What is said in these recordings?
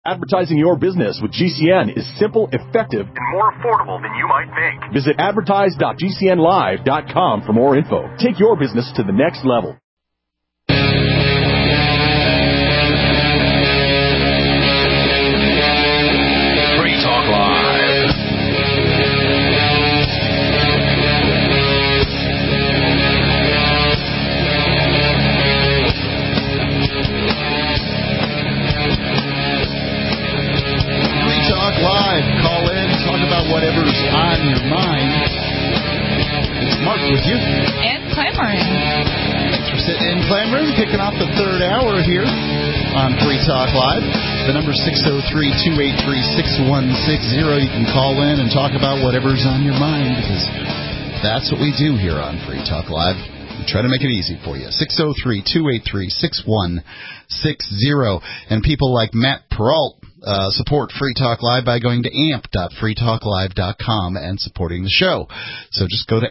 Advertising your business with GCN is simple, effective, and more affordable than you might think. Visit advertise.gcnlive.com for more info. Take your business to the next level. Free Talk Live. Live. Call in, talk about whatever's on your mind. It's Mark with you. And clamoring. Thanks for sitting in, clamoring. Kicking off the third hour here on Free Talk Live. The number 603-283-6160. You can call in and talk about whatever's on your mind, because that's what we do here on Free Talk Live. We try to make it easy for you. 603-283-6160. And people like Matt Peralt support Free Talk Live by going to amp.freetalklive.com and supporting the show. So just go to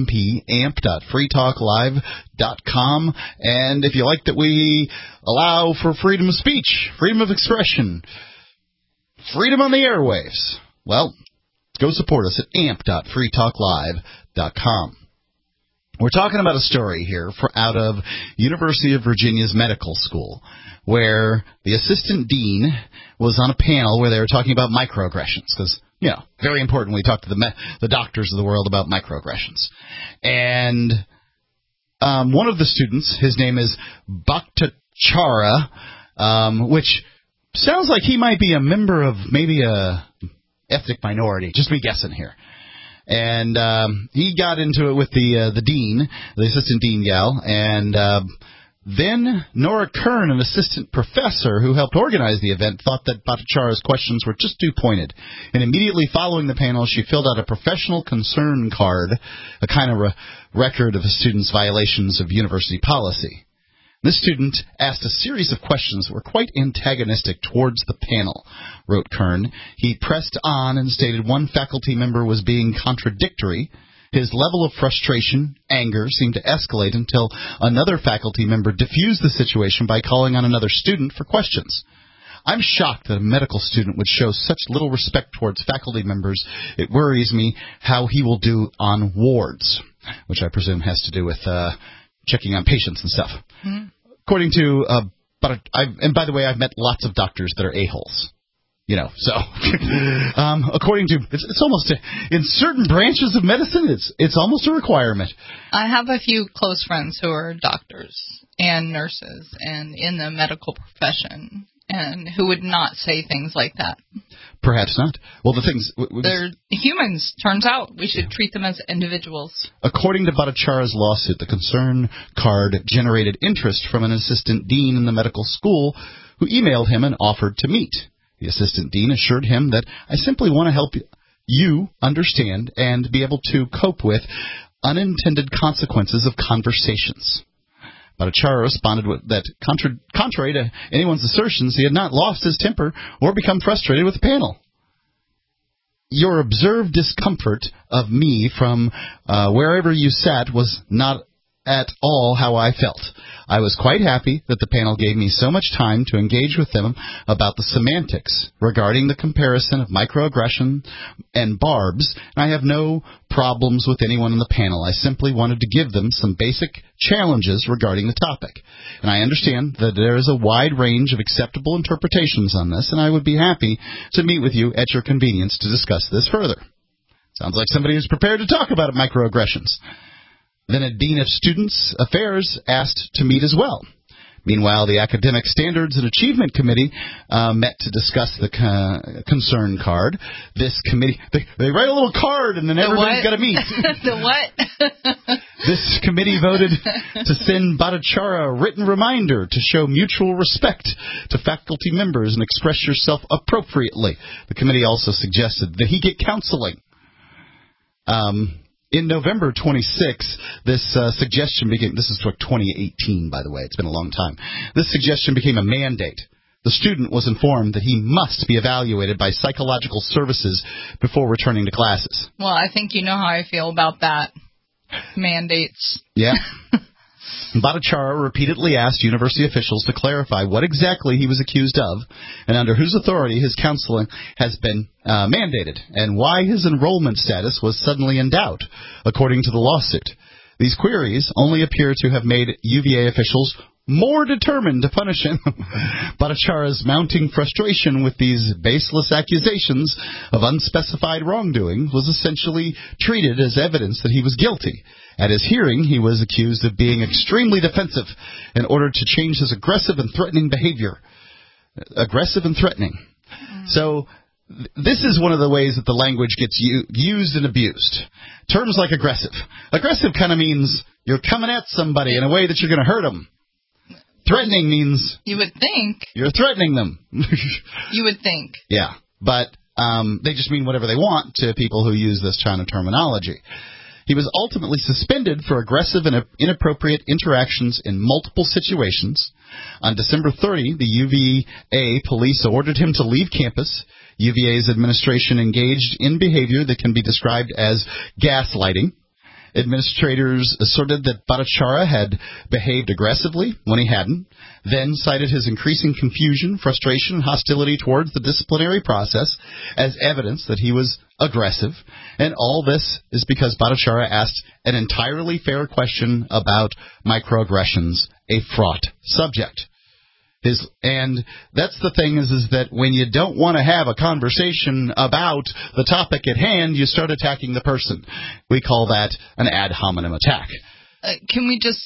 amp.freetalklive.com, and if you like that we allow for freedom of speech, freedom of expression, freedom on the airwaves, well, go support us at amp.freetalklive.com. We're talking about a story here out of University of Virginia's medical school, where the assistant dean was on a panel where they were talking about microaggressions, because, you know, very important we talk to the doctors of the world about microaggressions. And one of the students, his name is Bhattacharya, which sounds like he might be a member of maybe a ethnic minority, just me guessing here. And he got into it with the dean, the assistant dean gal, and then Nora Kern, an assistant professor who helped organize the event, thought that Bhattacharya's questions were just too pointed. And immediately following the panel, she filled out a professional concern card, a kind of record of a student's violations of university policy. This student asked a series of questions that were quite antagonistic towards the panel, wrote Kern. He pressed on and stated one faculty member was being contradictory. His level of frustration, anger, seemed to escalate until another faculty member diffused the situation by calling on another student for questions. I'm shocked that a medical student would show such little respect towards faculty members. It worries me how he will do on wards, which I presume has to do with checking on patients and stuff. Mm-hmm. According to, and by the way, I've met lots of doctors that are a-holes. You know, so according to, it's almost in certain branches of medicine, it's almost a requirement. I have a few close friends who are doctors and nurses and in the medical profession, and who would not say things like that. Perhaps not. Well, the things... They're humans, turns out. We should treat them as individuals. According to Bhattacharya's lawsuit, the concern card generated interest from an assistant dean in the medical school who emailed him and offered to meet. The assistant dean assured him that I simply want to help you understand and be able to cope with unintended consequences of conversations. Bhattacharya responded that, contrary to anyone's assertions, he had not lost his temper or become frustrated with the panel. Your observed discomfort of me from wherever you sat was not at all how I felt. I was quite happy that the panel gave me so much time to engage with them about the semantics regarding the comparison of microaggression and barbs, and I have no problems with anyone in the panel. I simply wanted to give them some basic challenges regarding the topic. And I understand that there is a wide range of acceptable interpretations on this, and I would be happy to meet with you at your convenience to discuss this further. Sounds like somebody who's prepared to talk about microaggressions. Then a dean of students' affairs asked to meet as well. Meanwhile, the Academic Standards and Achievement Committee met to discuss the concern card. This committee, they write a little card and then everybody's got to meet. The what? This committee voted to send Bhattacharya a written reminder to show mutual respect to faculty members and express yourself appropriately. The committee also suggested that he get counseling. In November 26, this suggestion became, this is 2018, by the way, it's been a long time. This suggestion became a mandate. The student was informed that he must be evaluated by psychological services before returning to classes. Well, I think you know how I feel about that. Mandates. Yeah. Bhattacharya repeatedly asked university officials to clarify what exactly he was accused of and under whose authority his counseling has been mandated and why his enrollment status was suddenly in doubt, according to the lawsuit. These queries only appear to have made UVA officials more determined to punish him. Bhattacharya's mounting frustration with these baseless accusations of unspecified wrongdoing was essentially treated as evidence that he was guilty. At his hearing, he was accused of being extremely defensive in order to change his aggressive and threatening behavior. Aggressive and threatening. So this is one of the ways that the language gets used and abused. Terms like aggressive. Aggressive kind of means you're coming at somebody in a way that you're going to hurt them. Threatening means... You would think. You're threatening them. You would think. Yeah, but they just mean whatever they want to people who use this kind of terminology. He was ultimately suspended for aggressive and inappropriate interactions in multiple situations. On December 30, the UVA police ordered him to leave campus. UVA's administration engaged in behavior that can be described as gaslighting. Administrators asserted that Bhattacharya had behaved aggressively when he hadn't, then cited his increasing confusion, frustration, and hostility towards the disciplinary process as evidence that he was aggressive. And all this is because Bhattacharya asked an entirely fair question about microaggressions, a fraught subject. And that's the thing is that when you don't want to have a conversation about the topic at hand, you start attacking the person. We call that an ad hominem attack. Can we just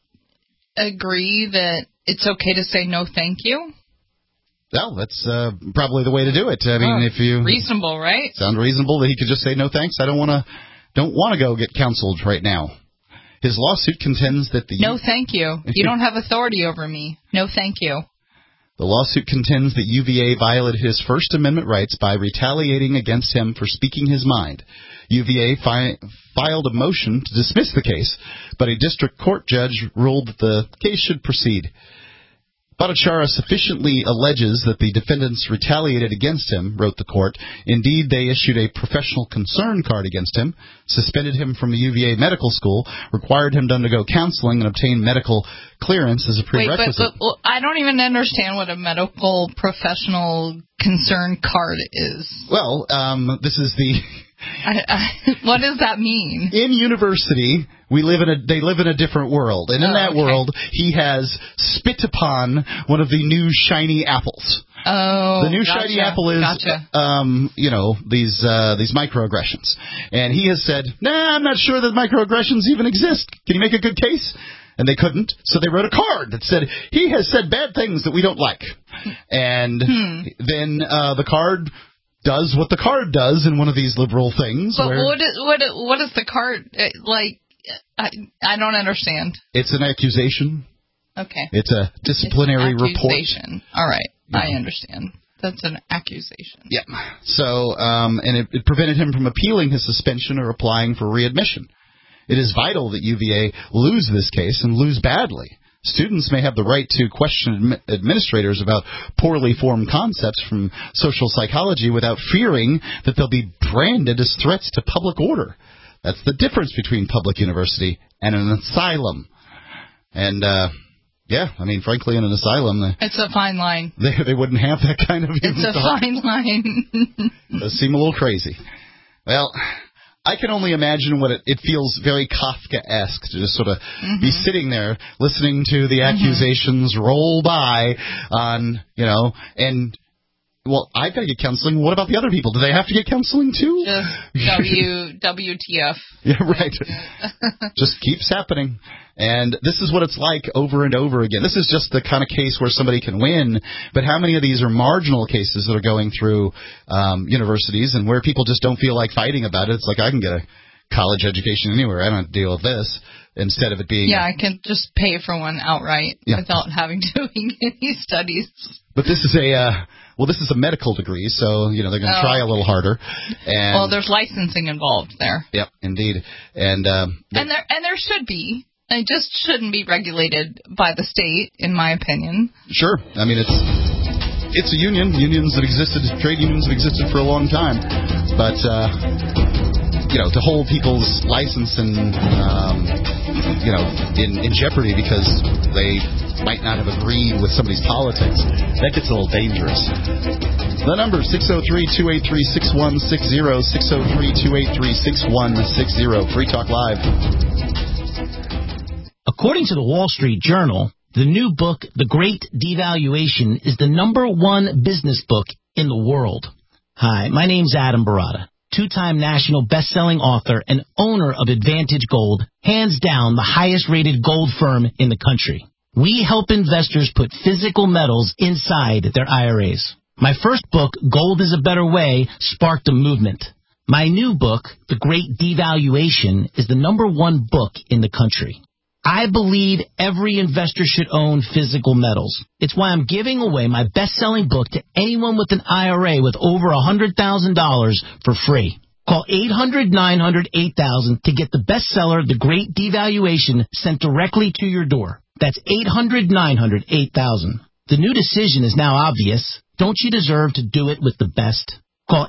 agree that it's okay to say no thank you? Well, that's probably the way to do it. I mean, if you... Reasonable, right? Sound reasonable that he could just say no thanks? I don't want to go get counseled right now. His lawsuit contends that the... No, thank you. You don't have authority over me. No, thank you. The lawsuit contends that UVA violated his First Amendment rights by retaliating against him for speaking his mind. UVA filed a motion to dismiss the case, but a district court judge ruled that the case should proceed. Bhattacharya sufficiently alleges that the defendants retaliated against him, wrote the court. Indeed, they issued a professional concern card against him, suspended him from a UVA medical school, required him to undergo counseling and obtain medical clearance as a prerequisite. Wait, but I don't even understand what a medical professional concern card is. Well, this is the... What does that mean? In university, they live in a different world, and in that world, he has spit upon one of the new shiny apples. Oh, the new shiny apple is, these microaggressions, and he has said, "Nah, I'm not sure that microaggressions even exist. Can you make a good case?" And they couldn't, so they wrote a card that said, "He has said bad things that we don't like," and then the card does what the card does in one of these liberal things. But what is the card like? I don't understand. It's an accusation. Okay. It's a disciplinary report. All right, yeah. I understand. That's an accusation. Yeah. So, and it prevented him from appealing his suspension or applying for readmission. It is vital that UVA lose this case and lose badly. Students may have the right to question administrators about poorly formed concepts from social psychology without fearing that they'll be branded as threats to public order. That's the difference between public university and an asylum. And, frankly, in an asylum... It's a fine line. They wouldn't have that kind of... It's a fine line. It does seem a little crazy. Well... I can only imagine what it feels very Kafka-esque to just sort of be sitting there listening to the accusations roll by on, and, well, I've got to get counseling. What about the other people? Do they have to get counseling too? Just WTF. Yeah, right. Just keeps happening. And this is what it's like over and over again. This is just the kind of case where somebody can win, but how many of these are marginal cases that are going through universities and where people just don't feel like fighting about it? It's like, I can get a college education anywhere. I don't have to deal with this. Instead of it being... Yeah, I can just pay for one outright without having to do any studies. But this is this is a medical degree, so, they're going to try a little harder. And, well, there's licensing involved there. Yep, indeed. And there should be. It just shouldn't be regulated by the state, in my opinion. Sure. I mean, it's a union. Trade unions have existed for a long time. But, to hold people's license and, in jeopardy because they might not have agreed with somebody's politics. That gets a little dangerous. The number is 603-283-6160, 603-283-6160, Free Talk Live. According to the Wall Street Journal, the new book, The Great Devaluation, is the #1 business book in the world. Hi, my name's Adam Barata, two-time national best-selling author and owner of Advantage Gold, hands down the highest-rated gold firm in the country. We help investors put physical metals inside their IRAs. My first book, Gold is a Better Way, sparked a movement. My new book, The Great Devaluation, is the #1 book in the country. I believe every investor should own physical metals. It's why I'm giving away my best-selling book to anyone with an IRA with over $100,000 for free. Call 800-900-8000 to get the bestseller, The Great Devaluation, sent directly to your door. That's 800-900-8000. The new decision is now obvious. Don't you deserve to do it with the best? Call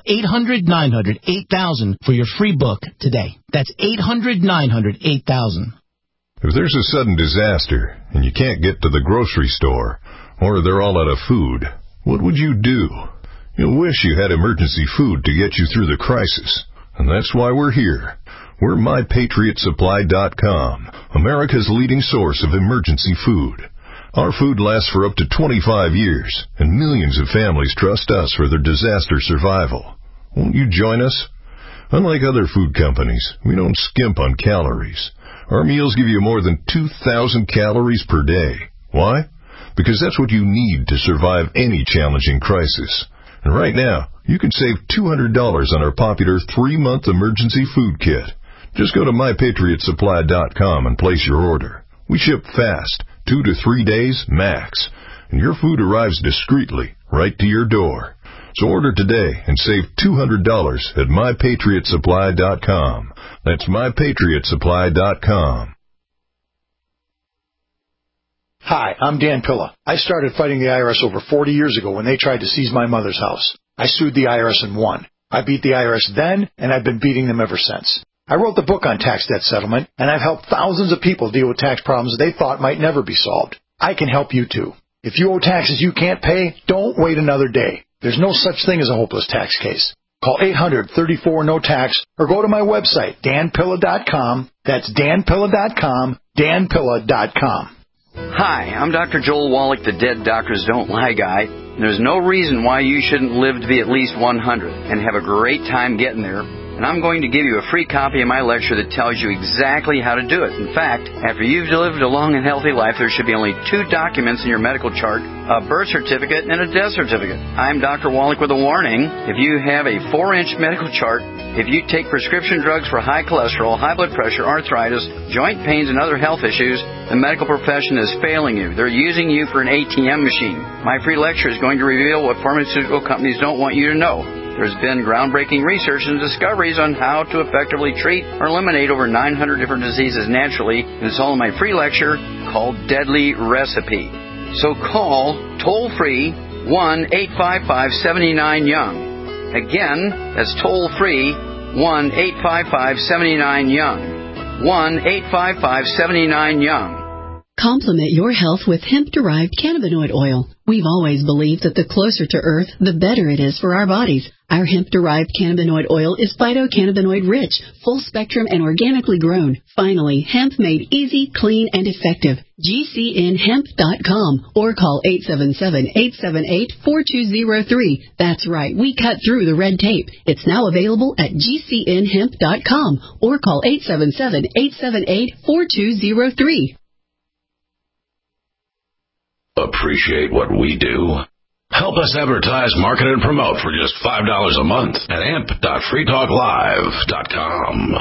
800-900-8000 for your free book today. That's 800-900-8000. If there's a sudden disaster and you can't get to the grocery store, or they're all out of food, what would you do? You'll wish you had emergency food to get you through the crisis. And that's why we're here. We're MyPatriotSupply.com, America's leading source of emergency food. Our food lasts for up to 25 years, and millions of families trust us for their disaster survival. Won't you join us? Unlike other food companies, we don't skimp on calories. Our meals give you more than 2,000 calories per day. Why? Because that's what you need to survive any challenging crisis. And right now, you can save $200 on our popular 3-month emergency food kit. Just go to MyPatriotSupply.com and place your order. We ship fast, 2 to 3 days max, and your food arrives discreetly right to your door. So order today and save $200 at MyPatriotSupply.com. That's MyPatriotSupply.com. Hi, I'm Dan Pilla. I started fighting the IRS over 40 years ago when they tried to seize my mother's house. I sued the IRS and won. I beat the IRS then, and I've been beating them ever since. I wrote the book on tax debt settlement, and I've helped thousands of people deal with tax problems they thought might never be solved. I can help you too. If you owe taxes you can't pay, don't wait another day. There's no such thing as a hopeless tax case. Call 800-34-NO-TAX or go to my website, danpilla.com. That's danpilla.com, danpilla.com. Hi, I'm Dr. Joel Wallach, the Dead Doctors Don't Lie guy. There's no reason why you shouldn't live to be at least 100 and have a great time getting there. And I'm going to give you a free copy of my lecture that tells you exactly how to do it. In fact, after you've lived a long and healthy life, there should be only 2 documents in your medical chart, a birth certificate and a death certificate. I'm Dr. Wallach with a warning. If you have a 4-inch medical chart, if you take prescription drugs for high cholesterol, high blood pressure, arthritis, joint pains, and other health issues, the medical profession is failing you. They're using you for an ATM machine. My free lecture is going to reveal what pharmaceutical companies don't want you to know. There's been groundbreaking research and discoveries on how to effectively treat or eliminate over 900 different diseases naturally, and it's all in my free lecture called Deadly Recipe. So call toll-free 1-855-79-YOUNG. Again, that's toll-free 1-855-79-YOUNG. 1-855-79-YOUNG. Complement your health with hemp-derived cannabinoid oil. We've always believed that the closer to Earth, the better it is for our bodies. Our hemp-derived cannabinoid oil is phytocannabinoid-rich, full-spectrum, and organically grown. Finally, hemp made easy, clean, and effective. GCNhemp.com or call 877-878-4203. That's right, we cut through the red tape. It's now available at GCNhemp.com or call 877-878-4203. Appreciate what we do? Help us advertise, market, and promote for just $5 a month at amp.freetalklive.com.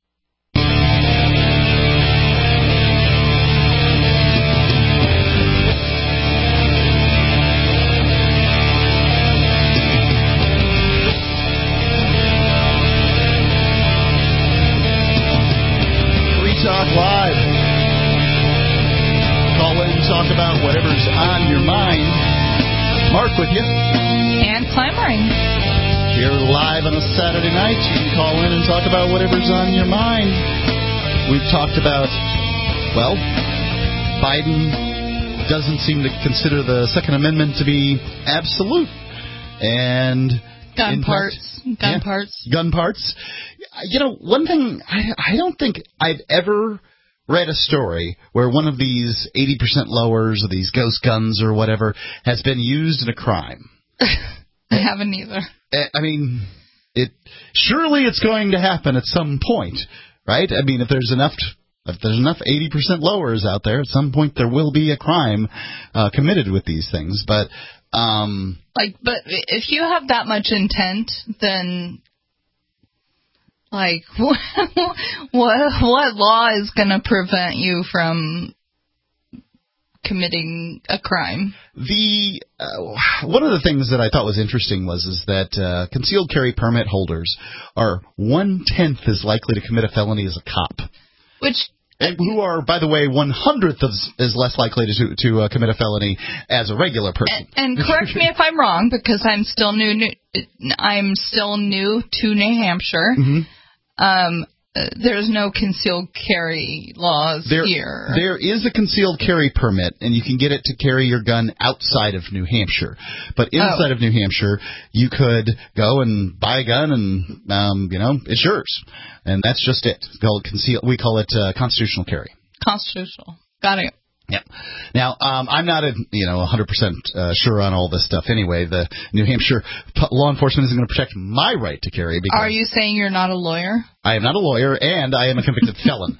Free Talk Live. Call in and talk about whatever's on your mind. Mark with you. And clamoring. Here live on a Saturday night. You can call in and talk about whatever's on your mind. We've talked about, well, Biden doesn't seem to consider the Second Amendment to be absolute. And gun parts. You know, one thing, I don't think I've ever read a story where one of these 80% lowers or these ghost guns or whatever has been used in a crime. I haven't either. I mean, surely it's going to happen at some point, right? I mean, if there's enough 80% lowers out there, at some point there will be a crime committed with these things. But but if you have that much intent, then what law is going to prevent you from committing a crime? One of the things that I thought was interesting is that concealed carry permit holders are 1/10 as likely to commit a felony as a cop. And who are, by the way, 1/100th as less likely to commit a felony as a regular person. And correct me if I'm wrong, because I'm still new to New Hampshire. Mm-hmm. There's no concealed carry laws here. There is a concealed carry permit, and you can get it to carry your gun outside of New Hampshire. But inside of New Hampshire, you could go and buy a gun, and it's yours. And that's just it. It's called we call it constitutional carry. Constitutional. Got it. Yeah. Now, I'm not 100% sure on all this stuff anyway. The New Hampshire law enforcement isn't going to protect my right to carry. Because are you saying you're not a lawyer? I am not a lawyer, and I am a convicted felon.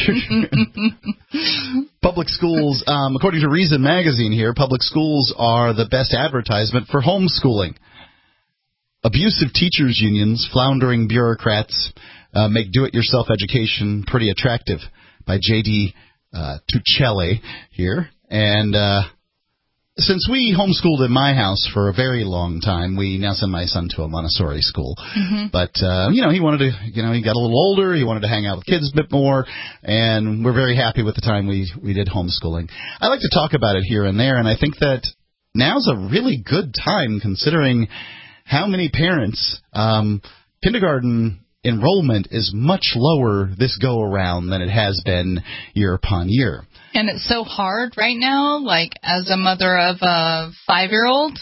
Public schools, according to Reason magazine here, public schools are the best advertisement for homeschooling. Abusive teachers' unions, floundering bureaucrats make do-it-yourself education pretty attractive, by J.D. Tuccelli here. And since we homeschooled in my house for a very long time, we now send my son to a Montessori school. Mm-hmm. But, he wanted to, he got a little older. He wanted to hang out with kids a bit more. And we're very happy with the time we did homeschooling. I like to talk about it here and there, and I think that now's a really good time considering how many parents, kindergarten enrollment is much lower this go-around than it has been year upon year. And it's so hard right now, as a mother of a 5-year-old,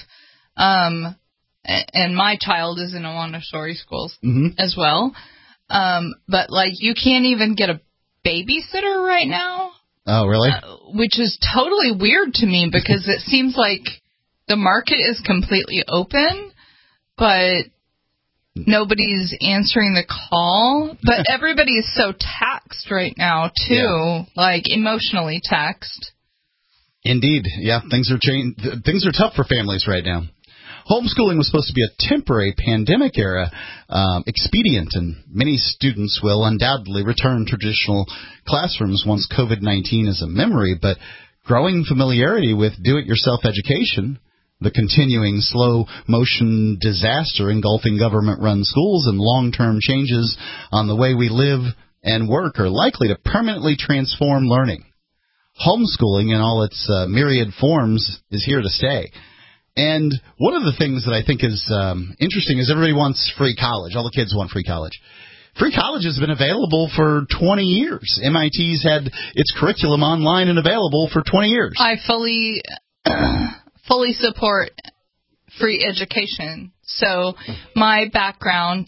and my child is in a Montessori school as well, but, you can't even get a babysitter right now. Oh, really? Which is totally weird to me because it seems like the market is completely open, but nobody's answering the call, but everybody is so taxed right now, too, emotionally taxed. Indeed. Yeah, things are tough for families right now. Homeschooling was supposed to be a temporary pandemic-era expedient, and many students will undoubtedly return to traditional classrooms once COVID-19 is a memory, but growing familiarity with do-it-yourself education, the continuing slow-motion disaster engulfing government-run schools, and long-term changes on the way we live and work are likely to permanently transform learning. Homeschooling in all its myriad forms is here to stay. And one of the things that I think is interesting is everybody wants free college. All the kids want free college. Free college has been available for 20 years. MIT's had its curriculum online and available for 20 years. I fully support free education. So my background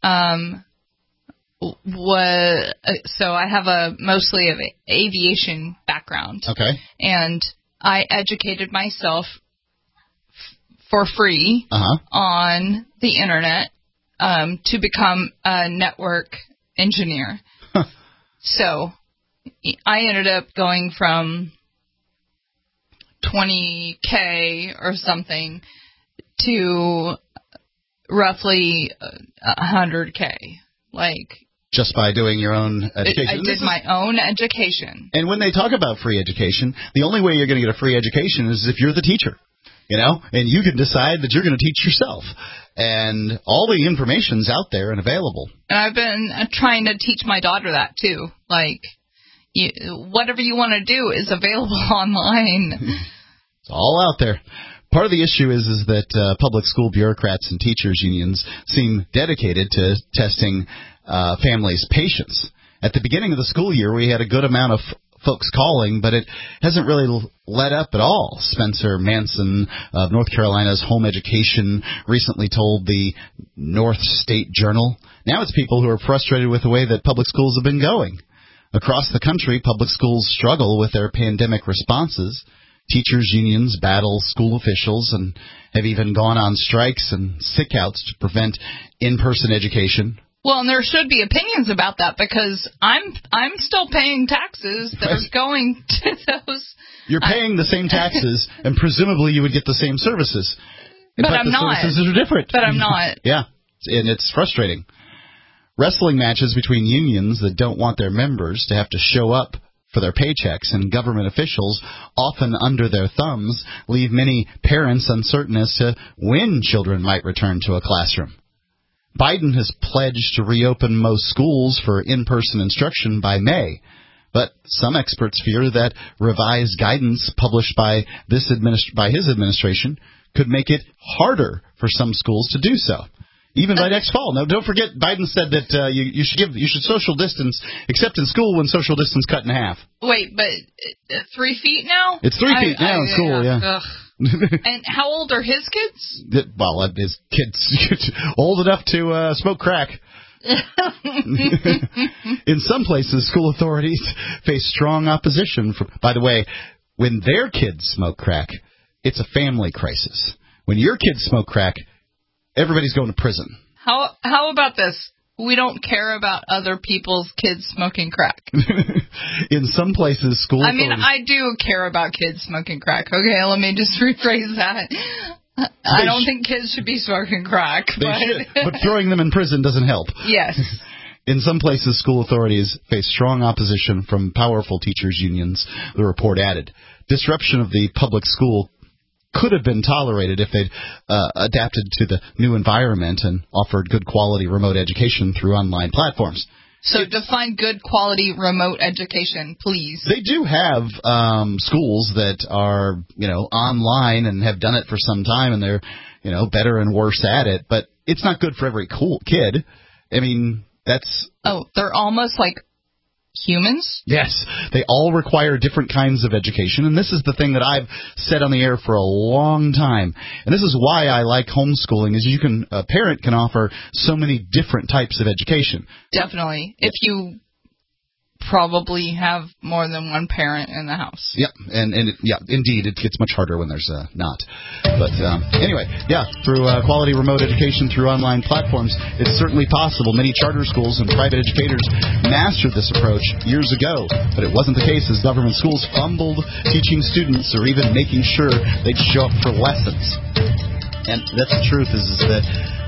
I have mostly an aviation background. Okay. And I educated myself for free on the internet to become a network engineer. So I ended up going from $20K or something to roughly $100K. Just by doing your own education. I did my own education. And when they talk about free education, the only way you're going to get a free education is if you're the teacher. And you can decide that you're going to teach yourself. And all the information's out there and available. And I've been trying to teach my daughter that, too. Whatever you want to do is available online. It's all out there. Part of the issue is that public school bureaucrats and teachers unions seem dedicated to testing families' patience. At the beginning of the school year, we had a good amount of folks calling, but it hasn't really let up at all. Spencer Manson of North Carolina's Home Education recently told the North State Journal. Now it's people who are frustrated with the way that public schools have been going. Across the country, public schools struggle with their pandemic responses. Teachers' unions battle school officials and have even gone on strikes and sickouts to prevent in-person education. Well, and there should be opinions about that because I'm still paying taxes that are going to those. You're paying the same taxes, and presumably you would get the same services. But I'm not. The services are different. But I'm not. Yeah, and it's frustrating. Wrestling matches between unions that don't want their members to have to show up for their paychecks and government officials, often under their thumbs, leave many parents uncertain as to when children might return to a classroom. Biden has pledged to reopen most schools for in-person instruction by May, but some experts fear that revised guidance published by his administration could make it harder for some schools to do so, even by next fall. Now, don't forget, Biden said that you should social distance, except in school when social distance cut in half. Wait, but 3 feet now? It's 3 feet now in school, yeah. And how old are his kids? Well, his kids old enough to smoke crack. In some places, school authorities face strong opposition. By the way, when their kids smoke crack, it's a family crisis. When your kids smoke crack, everybody's going to prison. How about this? We don't care about other people's kids smoking crack. In some places, school authorities... I do care about kids smoking crack. Okay, let me just rephrase that. I don't think kids should be smoking crack. But throwing them in prison doesn't help. Yes. In some places, school authorities face strong opposition from powerful teachers' unions, the report added. Disruption of the public school could have been tolerated if they'd adapted to the new environment and offered good quality remote education through online platforms. So define good quality remote education, please. They do have schools that are, online and have done it for some time, and they're, better and worse at it. But it's not good for every kid. I mean, that's... Oh, they're almost like humans? Yes. They all require different kinds of education, and this is the thing that I've said on the air for a long time. And this is why I like homeschooling, is a parent can offer so many different types of education. Definitely. If you probably have more than one parent in the house. Yep, and indeed, it gets much harder when there's not. But anyway, through quality remote education through online platforms, it's certainly possible. Many charter schools and private educators mastered this approach years ago, but it wasn't the case as government schools fumbled teaching students or even making sure they'd show up for lessons. And that's the truth, is that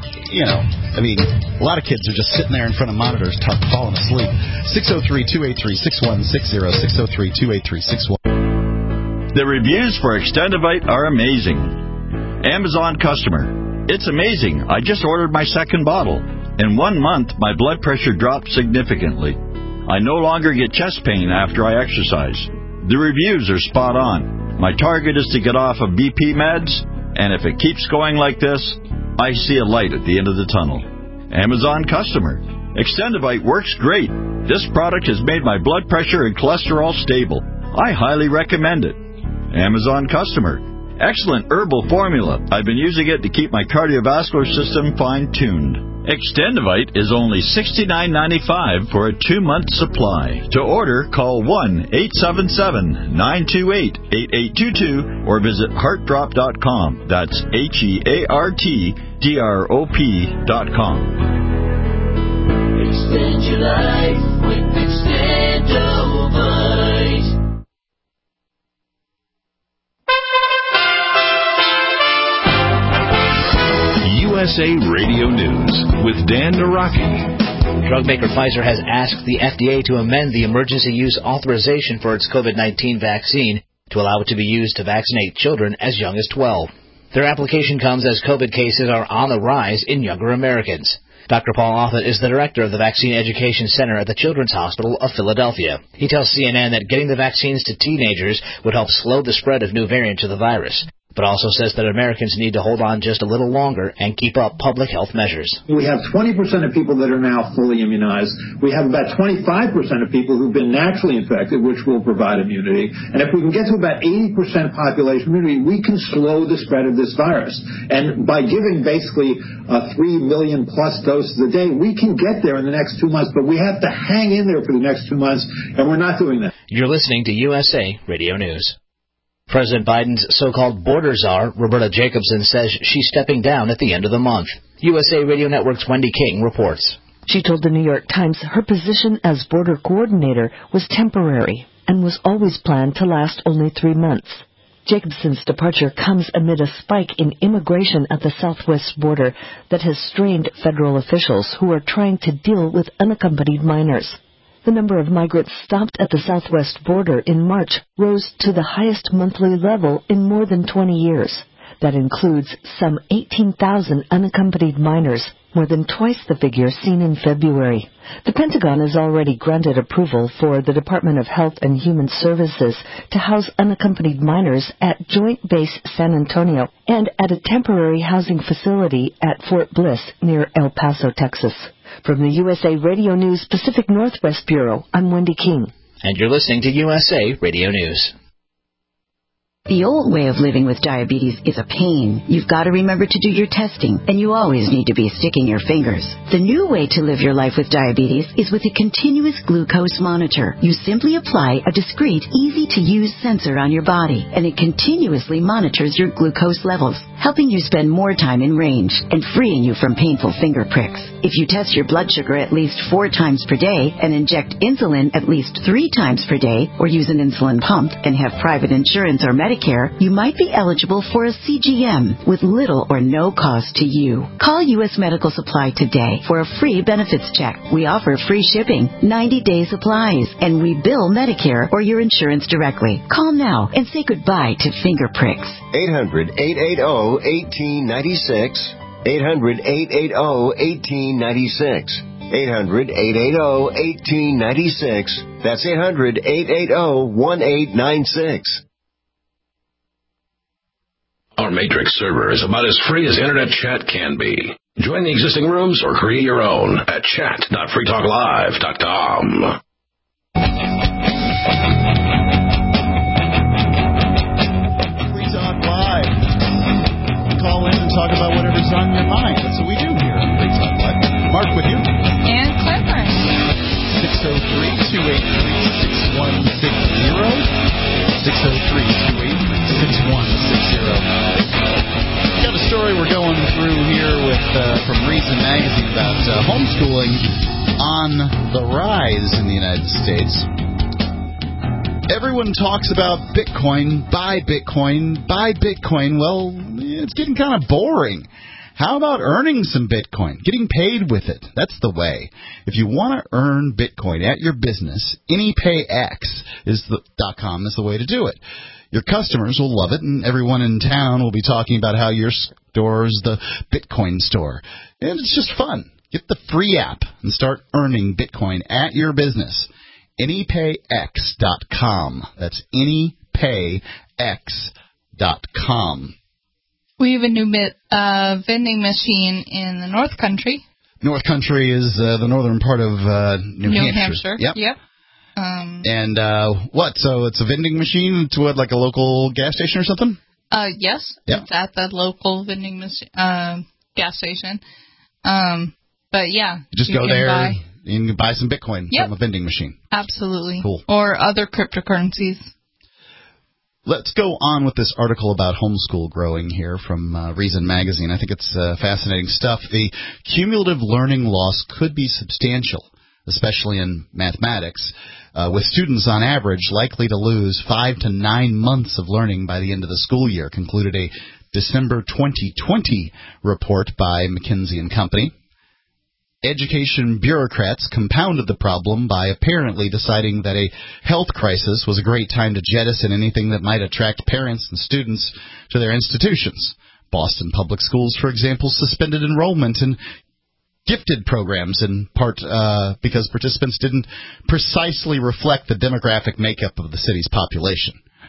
a lot of kids are just sitting there in front of monitors falling asleep. 603-283-6160, 603-283-6160. The reviews for Extendivite are amazing. Amazon customer. It's amazing. I just ordered my second bottle. In 1 month, my blood pressure dropped significantly. I no longer get chest pain after I exercise. The reviews are spot on. My target is to get off of BP meds, and if it keeps going like this, I see a light at the end of the tunnel. Amazon customer. Extendivite works great. This product has made my blood pressure and cholesterol stable. I highly recommend it. Amazon customer. Excellent herbal formula. I've been using it to keep my cardiovascular system fine-tuned. Extendivite is only $69.95 for a 2-month supply. To order, call 1-877-928-8822 or visit heartdrop.com. That's HEARTDROP.com. Extend your life with Extendivite. USA Radio News with Dan Naraki. Drug maker Pfizer has asked the FDA to amend the emergency use authorization for its COVID-19 vaccine to allow it to be used to vaccinate children as young as 12. Their application comes as COVID cases are on the rise in younger Americans. Dr. Paul Offit is the director of the Vaccine Education Center at the Children's Hospital of Philadelphia. He tells CNN that getting the vaccines to teenagers would help slow the spread of new variants of the virus. but also says that Americans need to hold on just a little longer and keep up public health measures. We have 20% of people that are now fully immunized. We have about 25% of people who've been naturally infected, which will provide immunity. And if we can get to about 80% population immunity, we can slow the spread of this virus. And by giving basically 3 million plus doses a day, we can get there in the next 2 months, but we have to hang in there for the next 2 months, and we're not doing that. You're listening to USA Radio News. President Biden's so-called border czar, Roberta Jacobson, says she's stepping down at the end of the month. USA Radio Network's Wendy King reports. She told the New York Times her position as border coordinator was temporary and was always planned to last only 3 months. Jacobson's departure comes amid a spike in immigration at the southwest border that has strained federal officials who are trying to deal with unaccompanied minors. The number of migrants stopped at the southwest border in March rose to the highest monthly level in more than 20 years. That includes some 18,000 unaccompanied minors, more than twice the figure seen in February. The Pentagon has already granted approval for the Department of Health and Human Services to house unaccompanied minors at Joint Base San Antonio and at a temporary housing facility at Fort Bliss near El Paso, Texas. From the USA Radio News Pacific Northwest Bureau, I'm Wendy King. And you're listening to USA Radio News. The old way of living with diabetes is a pain. You've got to remember to do your testing, and you always need to be sticking your fingers. The new way to live your life with diabetes is with a continuous glucose monitor. You simply apply a discreet, easy-to-use sensor on your body, and it continuously monitors your glucose levels, helping you spend more time in range and freeing you from painful finger pricks. If you test your blood sugar at least 4 times per day and inject insulin at least 3 times per day, or use an insulin pump and have private insurance or Medicare, you might be eligible for a CGM with little or no cost to you. Call U.S. Medical Supply today for a free benefits check. We offer free shipping, 90-day supplies, and we bill Medicare or your insurance directly. Call now and say goodbye to finger pricks. 800-880-1896. 800-880-1896. 800-880-1896. That's 800-880-1896. Our Matrix server is about as free as internet chat can be. Join the existing rooms or create your own at chat.freetalklive.com. Free Talk Live. Call in and talk about whatever's on your mind. That's what we do here on Free Talk Live. Mark with you. And Clever. 603-283-6160. 603-283-6160. Got a story we're going through here with from Reason Magazine about homeschooling on the rise in the United States. Everyone talks about Bitcoin, buy Bitcoin, buy Bitcoin. Well, it's getting kind of boring. How about earning some Bitcoin, getting paid with it? That's the way. If you want to earn Bitcoin at your business, AnyPayX.com is the way to do it. Your customers will love it, and everyone in town will be talking about how your store is the Bitcoin store. And it's just fun. Get the free app and start earning Bitcoin at your business. AnyPayX.com. That's AnyPayX.com. We have a new vending machine in the North Country. North Country is the northern part of New Hampshire. Yep. And what? So it's a vending machine to what, like a local gas station or something? Yes. Yep. It's at the local vending machine, gas station. But yeah. Just go there and you can buy some Bitcoin from a vending machine. Absolutely. Cool. Or other cryptocurrencies. Let's go on with this article about homeschool growing here from Reason Magazine. I think it's fascinating stuff. The cumulative learning loss could be substantial, especially in mathematics, with students on average likely to lose 5 to 9 months of learning by the end of the school year, concluded a December 2020 report by McKinsey & Company. Education bureaucrats compounded the problem by apparently deciding that a health crisis was a great time to jettison anything that might attract parents and students to their institutions. Boston Public Schools, for example, suspended enrollment in gifted programs in part because participants didn't precisely reflect the demographic makeup of the city's population.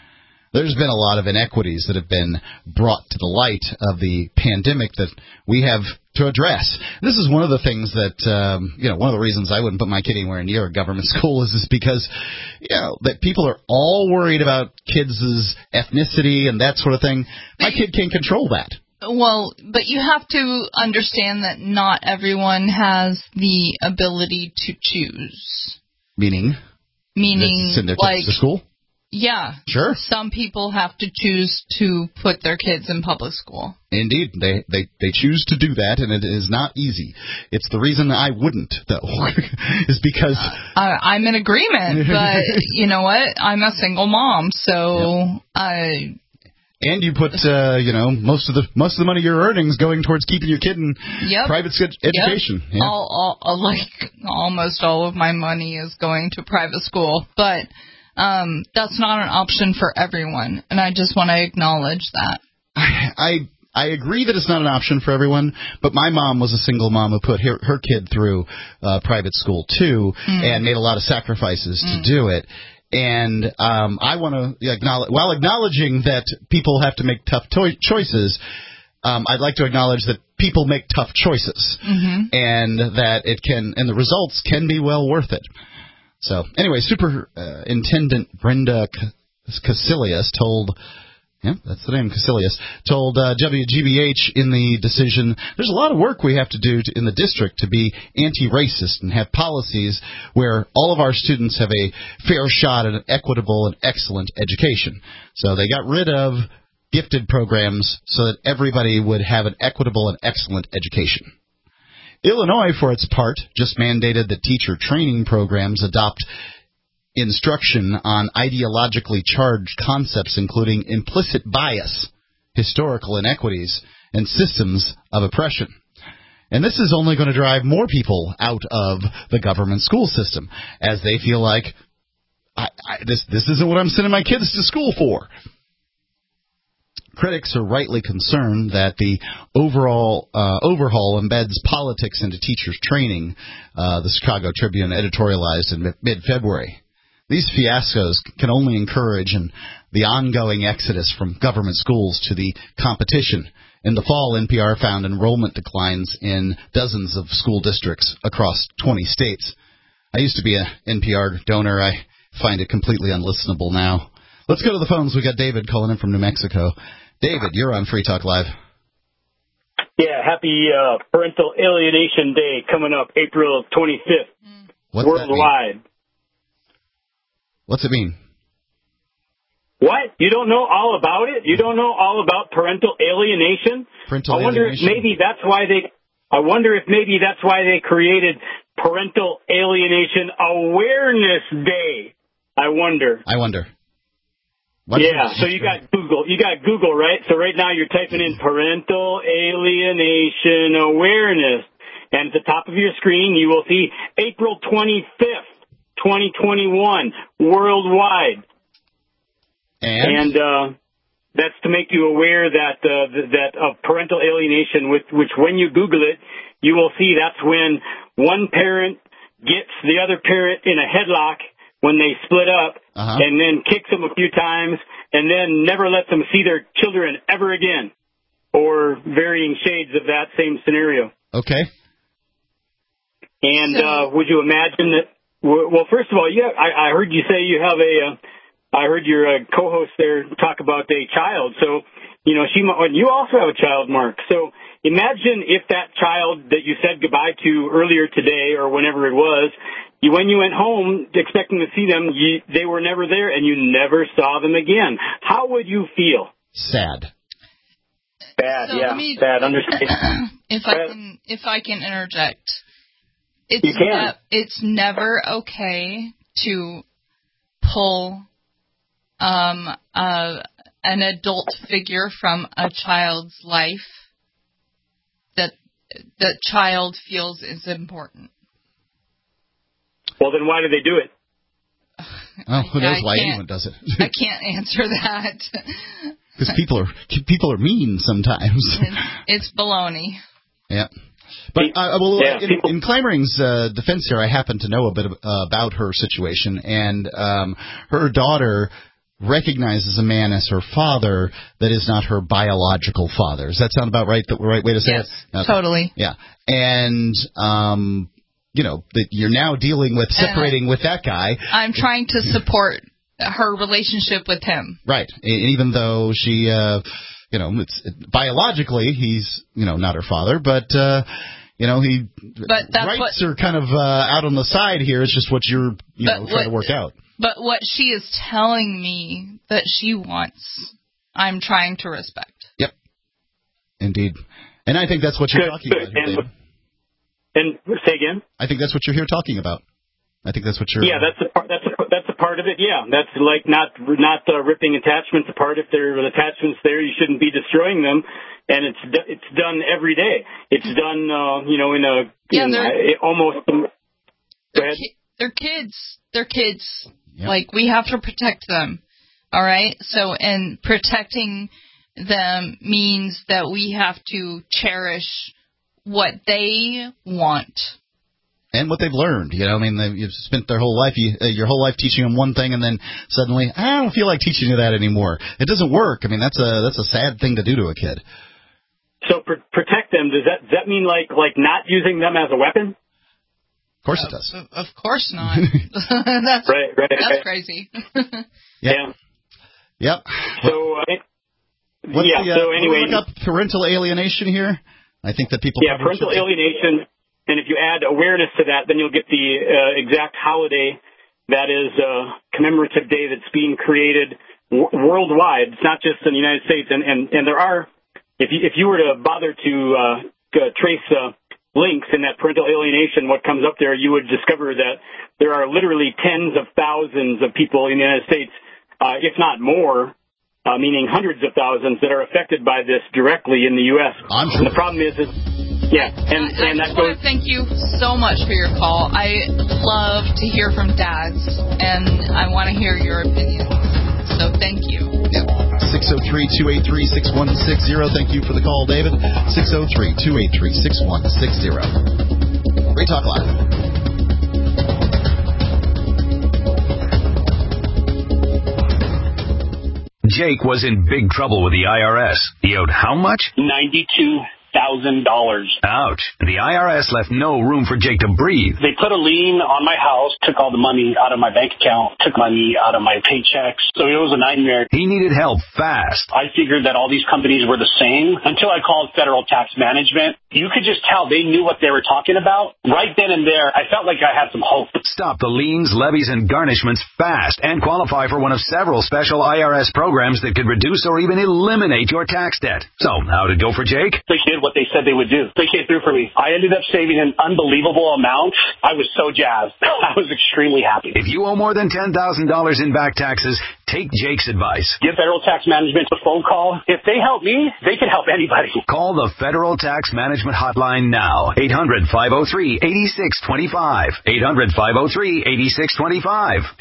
There's been a lot of inequities that have been brought to the light of the pandemic that we have to address. This is one of the things that, one of the reasons I wouldn't put my kid anywhere near a government school is because, that people are all worried about kids' ethnicity and that sort of thing. My kid can't control that. Well, but you have to understand that not everyone has the ability to choose. Meaning send their kids to school? Yeah. Sure. Some people have to choose to put their kids in public school. Indeed. They choose to do that, and it is not easy. It's the reason I wouldn't, though, is because... I'm in agreement, but you know what? I'm a single mom, so And you put, most of the money you're earning is going towards keeping your kid in private education. Yep. Yeah. Almost all of my money is going to private school, but that's not an option for everyone, and I just want to acknowledge that. I agree that it's not an option for everyone, but my mom was a single mom who put her kid through private school too, and made a lot of sacrifices to do it. And I want to acknowledge, while acknowledging that people have to make tough choices, I'd like to acknowledge that people make tough choices, and that and the results can be well worth it. So, anyway, Superintendent Brenda Casilius told WGBH in the decision, there's a lot of work we have to do in the district to be anti-racist and have policies where all of our students have a fair shot at an equitable and excellent education. So they got rid of gifted programs so that everybody would have an equitable and excellent education. Illinois, for its part, just mandated that teacher training programs adopt instruction on ideologically charged concepts including implicit bias, historical inequities, and systems of oppression. And this is only going to drive more people out of the government school system, as they feel like, this isn't what I'm sending my kids to school for. Critics are rightly concerned that the overhaul embeds politics into teachers' training, the Chicago Tribune editorialized in mid-February. These fiascos can only encourage the ongoing exodus from government schools to the competition. In the fall, NPR found enrollment declines in dozens of school districts across 20 states. I used to be an NPR donor. I find it completely unlistenable now. Let's go to the phones. We got David calling in from New Mexico. David, you're on Free Talk Live. Yeah, happy Parental Alienation Day coming up April 25th, worldwide. What's it mean? What? You don't know all about it? You don't know all about parental alienation? I wonder if maybe that's why they created Parental Alienation Awareness Day. I wonder. So you got Google, right? So right now you're typing in Parental Alienation Awareness, and at the top of your screen you will see April 25th, 2021, worldwide. And that's to make you aware that of parental alienation, which when you Google it, you will see that's when one parent gets the other parent in a headlock when they split up, and then kicks them a few times, and then never lets them see their children ever again, or varying shades of that same scenario. Okay. And would you imagine that? Well, first of all, I heard you say you have I heard your co-host there talk about a child. So, you also have a child, Mark. So imagine if that child that you said goodbye to earlier today or whenever it was, when you went home expecting to see them, they were never there and you never saw them again. How would you feel? Sad. Bad, so yeah. Sad, understand. If I can interject. It's never okay to pull an adult figure from a child's life that the child feels is important. Well, then why do they do it? Well, who knows why anyone does it? I can't answer that. Because people are mean sometimes. It's baloney. Yeah. But in Clamoring's defense here, I happen to know a bit about her situation, and her daughter recognizes a man as her father that is not her biological father. Does that sound about right? The right way to say yes, it? Okay. Totally. Yeah. And, that you're now dealing with separating with that guy. I'm trying to support her relationship with him. Right. Even though she, biologically he's, not her father, but that's rights are kind of out on the side here. It's just what you're, trying to work out. But what she is telling me that she wants, I'm trying to respect. Yep. Indeed. And I think that's what you're talking about here, David. And say again? I think that's what you're here talking about. I think that's what you're... Yeah, that's a part of it, yeah. That's like not ripping attachments apart. If there are attachments there, you shouldn't be destroying them. And it's done every day. It's done, almost... They're kids. They're kids. Yep. Like, we have to protect them. All right? So, and protecting them means that we have to cherish what they want. And what they've learned, you've spent their whole life, your whole life teaching them one thing, and then suddenly, I don't feel like teaching you that anymore. It doesn't work. That's a sad thing to do to a kid. So protect them. Does that mean like not using them as a weapon? Of course it does. Of course not. That's right. That's crazy. Yeah. Yep. So so anyway, look up parental alienation here. I think that people. Yeah, parental alienation. And if you add awareness to that, then you'll get the exact holiday that is a commemorative day that's being created worldwide. It's not just in the United States. And there are, if you were to bother to trace links in that parental alienation, what comes up there, you would discover that there are literally tens of thousands of people in the United States, if not more, meaning hundreds of thousands, that are affected by this directly in the U.S. I'm sure. And the problem is and I want to thank you so much for your call. I love to hear from dads, and I want to hear your opinions. So thank you. Yep. 603-283-6160. Thank you for the call, David. 603-283-6160. Free Talk Live. Jake was in big trouble with the IRS. He owed how much? $92,000. Ouch. The IRS left no room for Jake to breathe. They put a lien on my house, took all the money out of my bank account, took money out of my paychecks. So it was a nightmare. He needed help fast. I figured that all these companies were the same until I called Federal Tax Management. You could just tell they knew what they were talking about. Right then and there, I felt like I had some hope. Stop the liens, levies, and garnishments fast and qualify for one of several special IRS programs that could reduce or even eliminate your tax debt. So, how'd it go for Jake? They did what they said they would do. They came through for me. I ended up saving an unbelievable amount. I was so jazzed. I was extremely happy. If you owe more than $10,000 in back taxes, take Jake's advice. Give Federal Tax Management a phone call. If they help me, they can help anybody. Call the Federal Tax Management Hotline now. 800-503-8625. 800-503-8625.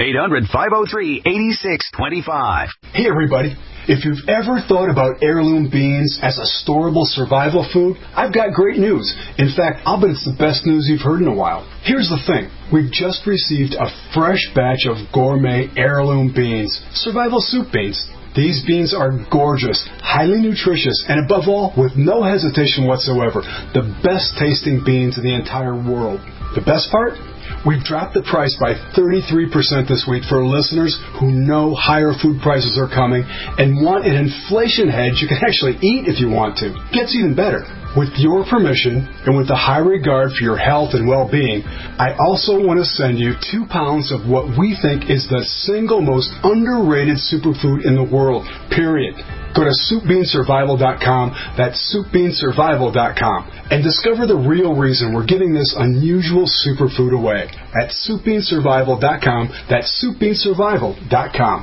800-503-8625. Hey, everybody. If you've ever thought about heirloom beans as a storable survival food, I've got great news. In fact, I'll bet it's the best news you've heard in a while. Here's the thing. We've just received a fresh batch of gourmet heirloom beans, survival soup beans. These beans are gorgeous, highly nutritious, and above all, with no hesitation whatsoever, the best tasting beans in the entire world. The best part? We've dropped the price by 33% this week for listeners who know higher food prices are coming and want an inflation hedge you can actually eat if you want to. Gets even better. With your permission and with a high regard for your health and well-being, I also want to send you 2 pounds of what we think is the single most underrated superfood in the world, period. Go to SoupBeanSurvival.com, that's SoupBeanSurvival.com, and discover the real reason we're giving this unusual superfood away at SoupBeanSurvival.com, that's SoupBeanSurvival.com.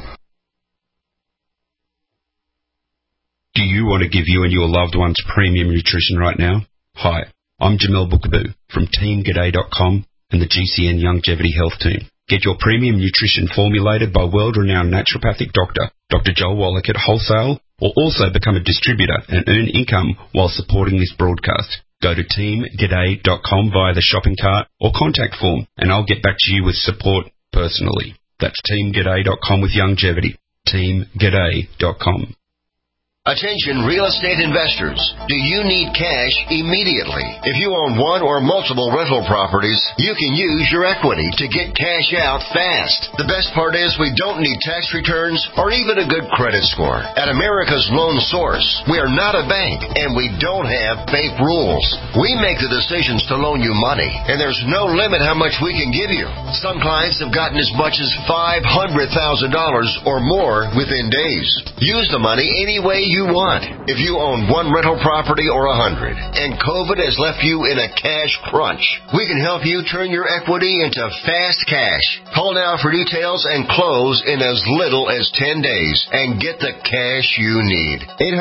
Do you want to give you and your loved ones premium nutrition right now? Hi, I'm Jamel Bookaboo from TeamGaday.com and the GCN Longevity Health Team. Get your premium nutrition formulated by world-renowned naturopathic doctor, Dr. Joel Wallach at Wholesale, or also become a distributor and earn income while supporting this broadcast. Go to TeamGaday.com via the shopping cart or contact form, and I'll get back to you with support personally. That's TeamGaday.com with longevity. teamg'day.com. Attention real estate investors. Do you need cash immediately? If you own one or multiple rental properties, you can use your equity to get cash out fast. The best part is we don't need tax returns or even a good credit score. At America's Loan Source, we are not a bank and we don't have bank rules. We make the decisions to loan you money, and there's no limit how much we can give you. Some clients have gotten as much as $500,000 or more within days. Use the money any way you want. If you own one rental property or 100 and COVID has left you in a cash crunch, we can help you turn your equity into fast cash. Call now for details and close in as little as 10 days and get the cash you need.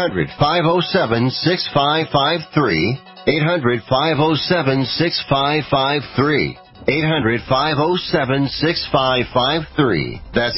800-507-6553. 800-507-6553. 800-507-6553. That's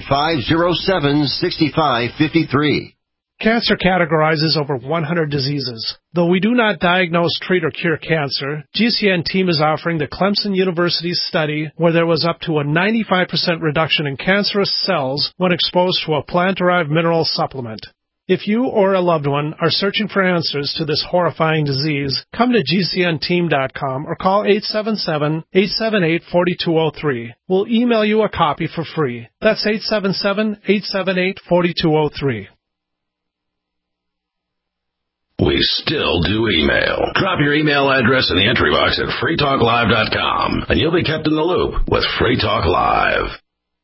800-507-6553. Cancer categorizes over 100 diseases. Though we do not diagnose, treat, or cure cancer, GCN team is offering the Clemson University study where there was up to a 95% reduction in cancerous cells when exposed to a plant-derived mineral supplement. If you or a loved one are searching for answers to this horrifying disease, come to GCNteam.com or call 877-878-4203. We'll email you a copy for free. That's 877-878-4203. We still do email. Drop your email address in the entry box at freetalklive.com, and you'll be kept in the loop with Free Talk Live.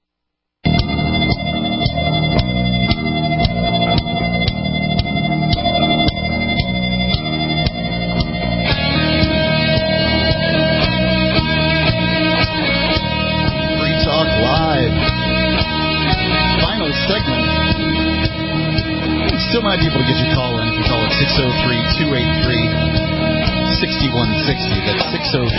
Free Talk Live. Final segment. Still might be able to get your call in if you call it 603-283-6160. That's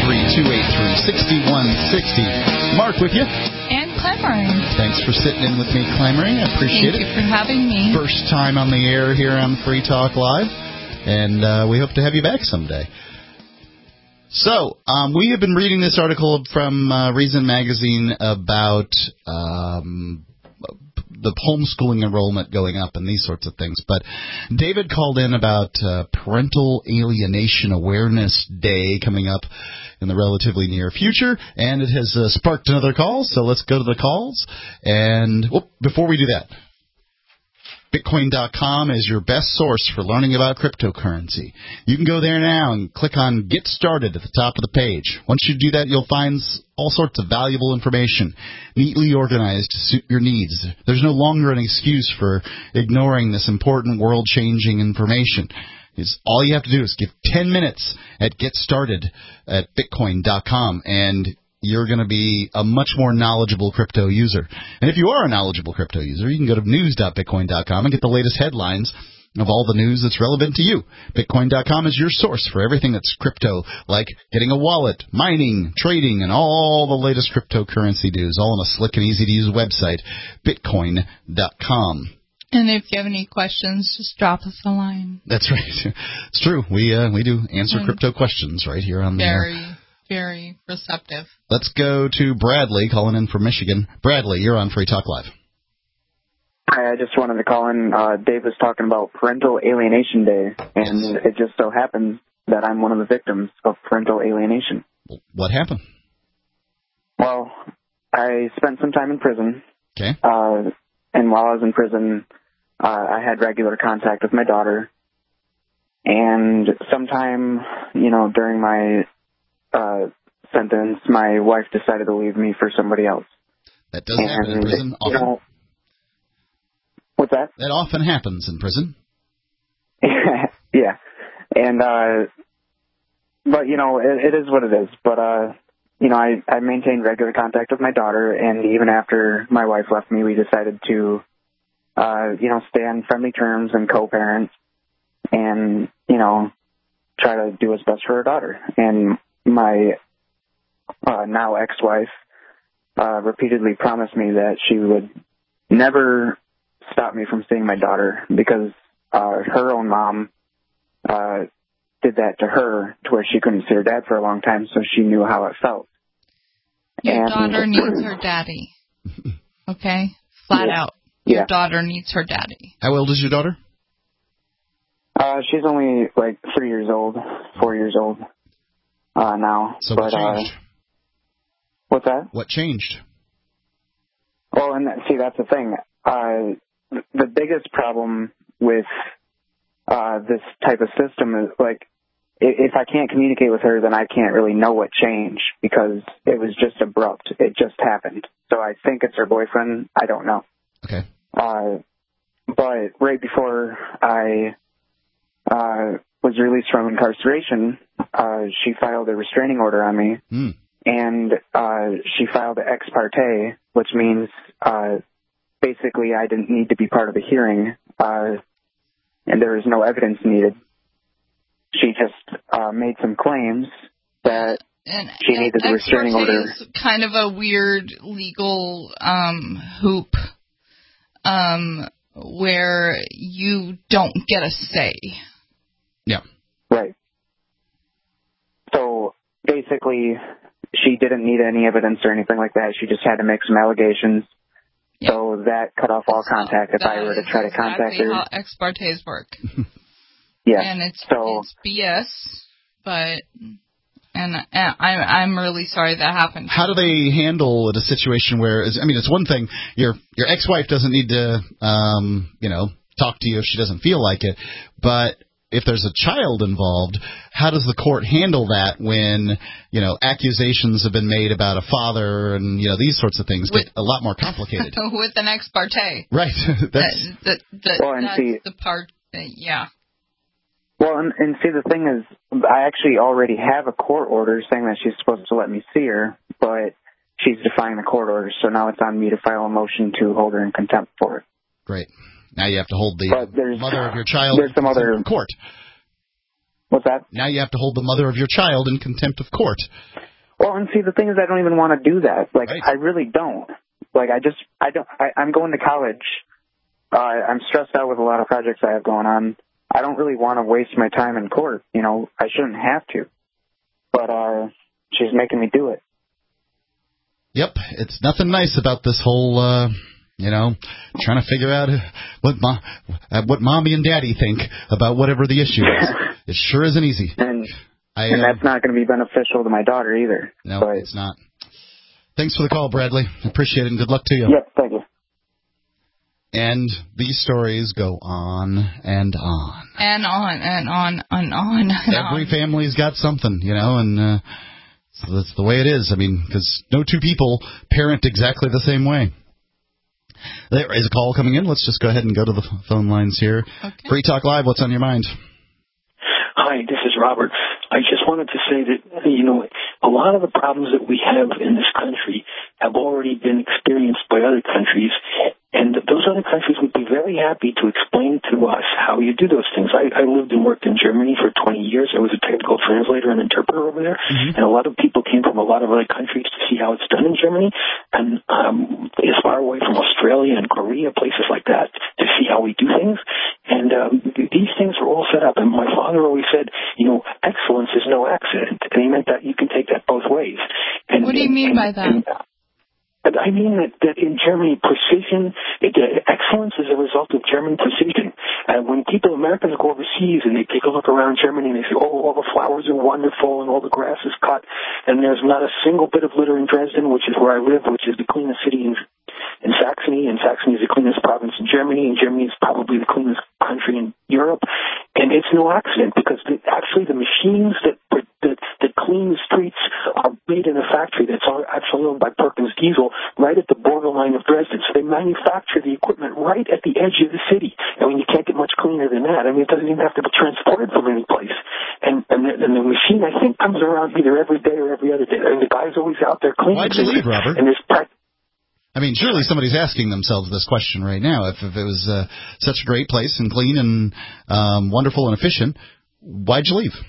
603-283-6160. Mark with you. And clamoring. Thanks for sitting in with me, clamoring. I appreciate it. Thank you for having me. First time on the air here on Free Talk Live, and we hope to have you back someday. So, we have been reading this article from Reason Magazine about the homeschooling enrollment going up and these sorts of things. But David called in about Parental Alienation Awareness Day coming up in the relatively near future, and it has sparked another call, so let's go to the calls. And before we do that, Bitcoin.com is your best source for learning about cryptocurrency. You can go there now and click on Get Started at the top of the page. Once you do that, you'll find all sorts of valuable information, neatly organized to suit your needs. There's no longer an excuse for ignoring this important world-changing information. All you have to do is give 10 minutes at Get Started at Bitcoin.com, and you're going to be a much more knowledgeable crypto user. And if you are a knowledgeable crypto user, you can go to news.bitcoin.com and get the latest headlines of all the news that's relevant to you. Bitcoin.com is your source for everything that's crypto, like getting a wallet, mining, trading, and all the latest cryptocurrency news, all on a slick and easy-to-use website, Bitcoin.com. And if you have any questions, just drop us a line. That's right. It's true. We do answer crypto questions right here on the air. Very receptive. Let's go to Bradley calling in from Michigan. Bradley, you're on Free Talk Live. Hi, I just wanted to call in. Dave was talking about Parental Alienation Day, and it just so happens that I'm one of the victims of parental alienation. What happened? Well, I spent some time in prison. Okay. And while I was in prison, I had regular contact with my daughter. And sometime, during my sentence, my wife decided to leave me for somebody else. That does happen in prison often. What's that? That often happens in prison. Yeah. And, but, it is what it is. But, I maintained regular contact with my daughter, and even after my wife left me, we decided to, stay on friendly terms and co-parent and, try to do what's best for her daughter. And my now ex-wife repeatedly promised me that she would never stop me from seeing my daughter because her own mom did that to her to where she couldn't see her dad for a long time, so she knew how it felt. Your daughter needs her daddy. Okay? Flat out. your daughter needs her daddy. How old is your daughter? She's only like 4 years old now. So what changed? What's that? What changed? Well, and see, that's the thing. The biggest problem with this type of system is, like, if I can't communicate with her, then I can't really know what changed because it was just abrupt. It just happened. So I think it's her boyfriend. I don't know. Okay. But right before I was released from incarceration, she filed a restraining order on me. And she filed an ex parte, which means basically I didn't need to be part of the hearing, and there was no evidence needed. She just made some claims that she needed the restraining order. Is kind of a weird legal hoop where you don't get a say. Yeah. Right. So basically, she didn't need any evidence or anything like that. She just had to make some allegations. Yep. So that cut off all contact if I were to try to contact her. That's exactly how ex partes work. Yeah. And it's BS, but I'm really sorry that happened. How do they handle a situation where, I mean, it's one thing, your ex-wife doesn't need to, talk to you if she doesn't feel like it, but if there's a child involved, how does the court handle that when, accusations have been made about a father and, these sorts of things get a lot more complicated? With an ex parte. Right. That's the part, yeah. Well, and see, the thing is, I actually already have a court order saying that she's supposed to let me see her, but she's defying the court order, so now it's on me to file a motion to hold her in contempt for it. Great. Now you have to hold the mother of your child in contempt of court. What's that? Now you have to hold the mother of your child in contempt of court. Well, and see, the thing is, I don't even want to do that. Like, right. I really don't. Like, I'm going to college. I'm stressed out with a lot of projects I have going on. I don't really want to waste my time in court. I shouldn't have to. But she's making me do it. Yep. It's nothing nice about this whole, trying to figure out what mommy and daddy think about whatever the issue is. It sure isn't easy. And that's not going to be beneficial to my daughter either. No, it's not. Thanks for the call, Bradley. Appreciate it, and good luck to you. Yep, thank you. And these stories go on and on. And on and on and on. Every family's got something, and so that's the way it is. I mean, because no two people parent exactly the same way. There is a call coming in. Let's just go ahead and go to the phone lines here. Okay. Free Talk Live, what's on your mind? Hi, this is Robert. I just wanted to say that, a lot of the problems that we have in this country have already been experienced by other countries, and those other countries would be very happy to explain to us how you do those things. I lived and worked in Germany for 20 years. I was a technical translator and interpreter over there, and a lot of people came from a lot of other countries to see how it's done in Germany, and as far away from Australia and Korea, places like that, to see how we do things. And these things are all set up, and my father always said, excellence is no accident, and he meant that you can take that both ways. And, what do you mean by that? I mean that in Germany, precision, excellence is a result of German precision. When Americans go overseas and they take a look around Germany and they say, all the flowers are wonderful and all the grass is cut, and there's not a single bit of litter in Dresden, which is where I live, which is the cleanest city in Saxony, and Saxony is the cleanest province in Germany, and Germany is probably the cleanest country in Europe. And it's no accident, because actually the machines that clean the streets are made in a factory that's actually owned by Perkins Diesel right at the borderline of Dresden. So they manufacture the equipment right at the edge of the city. I mean, you can't get much cleaner than that. I mean, it doesn't even have to be transported from any place. And the machine, I think, comes around either every day or every other day. And the guy's always out there cleaning. Why'd you leave, Robert? And there's I mean, surely somebody's asking themselves this question right now. If it was such a great place and clean and wonderful and efficient, why'd you leave?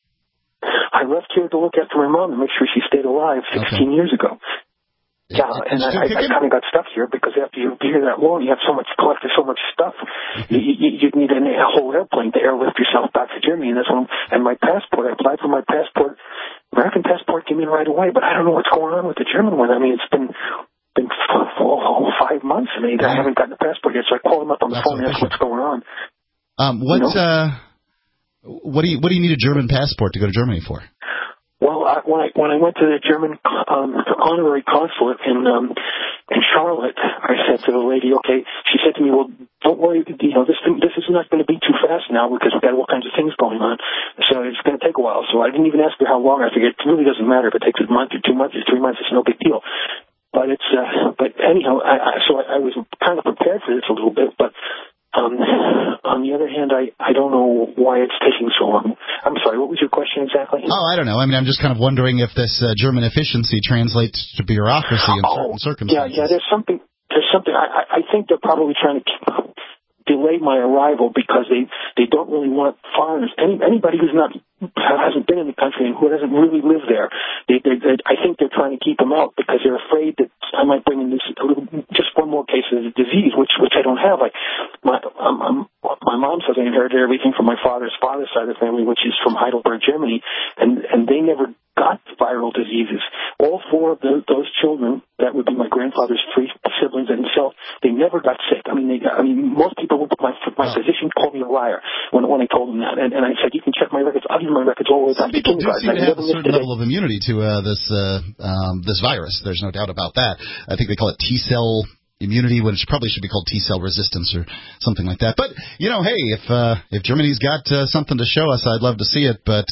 I left here to look after my mom and make sure she stayed alive 16 years ago. Yeah, and I kind of got stuck here because after you've been here that long, you have collected so much stuff. You need a whole airplane to airlift yourself back to Germany, and and my passport. I applied for my passport. American passport came in right away, but I don't know what's going on with the German one. I mean, it's been 5 5 months, and I haven't gotten a passport yet. So I called them up on the phone and asked what's going on. What do you need a German passport to go to Germany for? Well, when I went to the German honorary consulate in Charlotte, I said to the lady, okay, she said to me, well, don't worry, this is not going to be too fast now because we've got all kinds of things going on, so it's going to take a while. So I didn't even ask her how long. I figured it really doesn't matter if it takes a month or 2 months or 3 months. It's no big deal. But but anyhow, I was kind of prepared for this a little bit, but on the other hand, I don't know why it's taking so long. I'm sorry, what was your question exactly? Oh, I don't know. I mean, I'm just kind of wondering if this German efficiency translates to bureaucracy in certain circumstances. Yeah, there's something. I think they're probably trying to delay my arrival because they don't really want foreigners. Anybody who's hasn't been in the country and who doesn't really live there, I think they're trying to keep them out because they're afraid that I might bring in just one more case of the disease, which I don't have. Like my mom says I inherited everything from my father's side of the family, which is from Heidelberg, Germany, and they never got viral diseases. All 4 of those children, that would be my grandfather's 3 siblings and himself, they never got sick. I mean, most people, my physician called me a liar when I told him that, and I said, you can check my records. I'll give you my records all the way back to kindergarten. Some people do seem to have a certain level of immunity to this virus. There's no doubt about that. I think they call it T-cell immunity, which probably should be called T-cell resistance or something like that. But, hey, if Germany's got something to show us, I'd love to see it. But,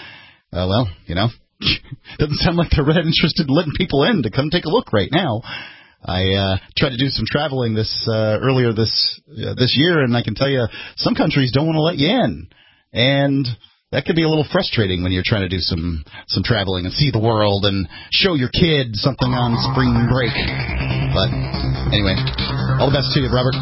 doesn't sound like they're that interested in letting people in to come take a look right now. I tried to do some traveling earlier this year, and I can tell you some countries don't want to let you in. And that could be a little frustrating when you're trying to do some traveling and see the world and show your kid something on spring break. But anyway, all the best to you, Robert.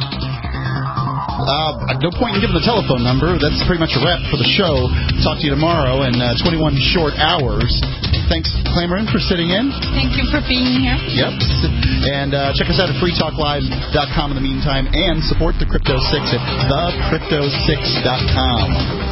No point in giving the telephone number. That's pretty much a wrap for the show. Talk to you tomorrow in 21 short hours. Thanks, Clamorin, for sitting in. Thank you for being here. Yep. And check us out at freetalklive.com in the meantime, and support the Crypto 6 at thecrypto6.com.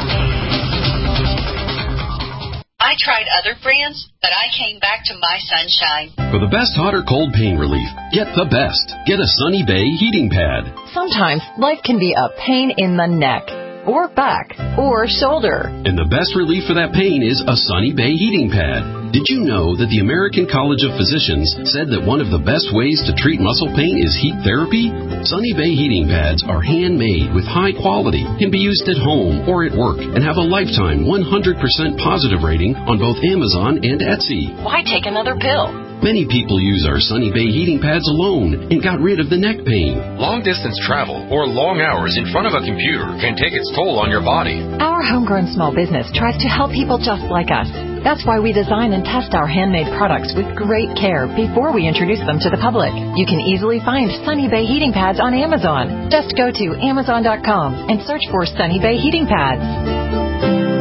I tried other brands, but I came back to My Sunshine. For the best hot or cold pain relief, get the best. Get a Sunny Bay heating pad. Sometimes life can be a pain in the neck, or back, or shoulder. And the best relief for that pain is a Sunny Bay heating pad. Did you know that the American College of Physicians said that one of the best ways to treat muscle pain is heat therapy? Sunny Bay heating pads are handmade with high quality, can be used at home or at work, and have a lifetime 100% positive rating on both Amazon and Etsy. Why take another pill? Many people use our Sunny Bay heating pads alone and got rid of the neck pain. Long-distance travel or long hours in front of a computer can take its toll on your body. Our homegrown small business tries to help people just like us. That's why we design and test our handmade products with great care before we introduce them to the public. You can easily find Sunny Bay heating pads on Amazon. Just go to Amazon.com and search for Sunny Bay heating pads.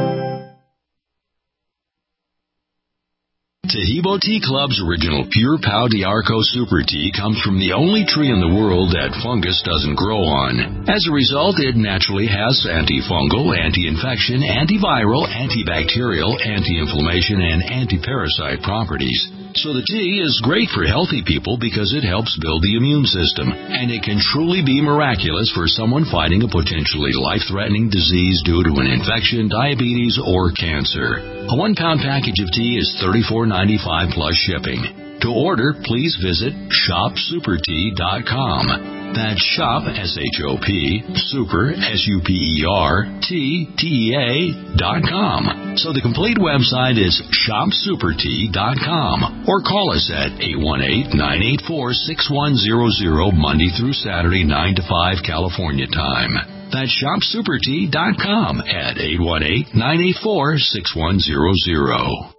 Taheebo Tea Club's original Pure Pau d'Arco Super Tea comes from the only tree in the world that fungus doesn't grow on. As a result, it naturally has antifungal, anti-infection, antiviral, antibacterial, anti-inflammation, and anti-parasite properties. So the tea is great for healthy people because it helps build the immune system, and it can truly be miraculous for someone fighting a potentially life-threatening disease due to an infection, diabetes, or cancer. A 1-pound package of tea is $34.95 plus shipping. To order, please visit shopsupertea.com. That's shop, S-H-O-P, super, S-U-P-E-R, T-T-E-A.com. So the complete website is shopsupertea.com, or call us at 818-984-6100 Monday through Saturday, 9 to 5 California time. That's shopsupertea.com at 818-984-6100.